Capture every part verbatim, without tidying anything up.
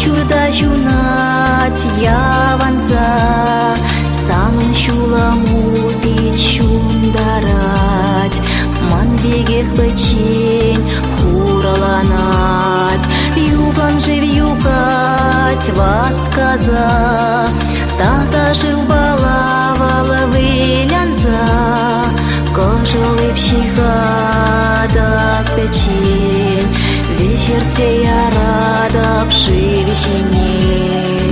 чурда жунать яванца, самын шуламу бит шундарать, ман бегех бычень хураланать, юган жив югать васказа, таза жив балавала вылянза, кожалы психада печень, вечерце я рада пшивищине.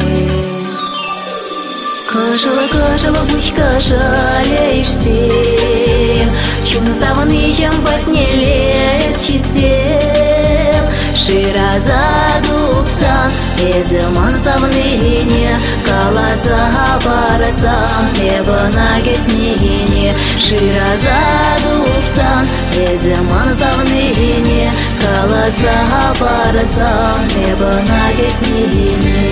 Кожала, кожала, бучка жалеешься, чум заванычем батнелес щитем, шира задупсан, эземан завныне, калаза барасан, небо нагетнине, шира задупсан, эземан завныне, калаза барасан, небо нагетнине.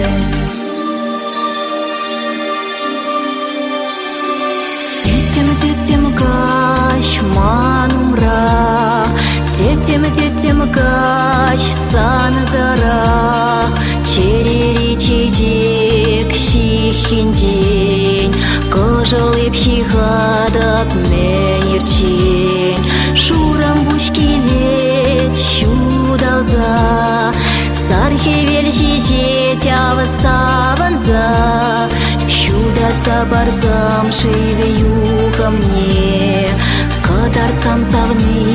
Детям каш манумра, детям детям каш санзара, черери чичик шихиндень, кожалы психадап менерчень, шурам бучкилет щудалза, сархевель щечетява саванза, щудаться барзам шиве ко мне, кадарцам завны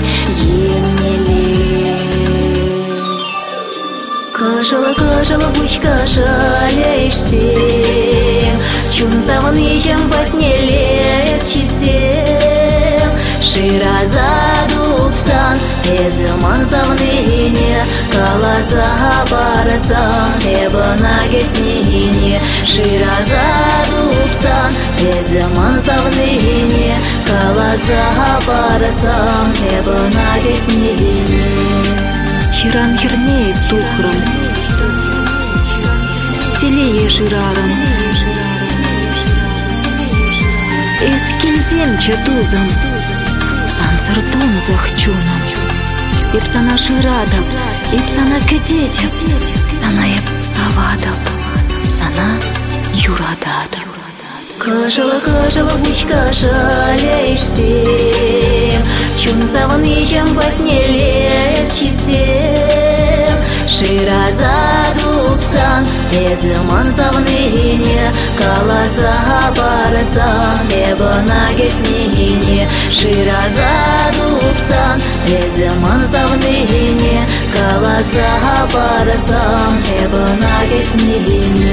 емнеле. Кожала, кожала, бучка жалеешься, чун завнычем батнелес щитем, шира задупсан, эземан завныне, калаза барасан, небо нагетнине, шира задупсан, эземан завныне, калаза барасан, небо нагетнине. Чиран хернеет тухром, телее жираром, эскинзем чатузом, сансардон захчуном, ипсана ширадом, ипсана кедетем, сана еп савадом, сана юрададом. Кожала, кожала, бучка жалеешься, чун завнычем батнелес щитем, шира задупсан, эземан завныне, калаза барасан, небо нагетнине, шира задупсан, эземан завныне, калаза барасан, небо нагетнине.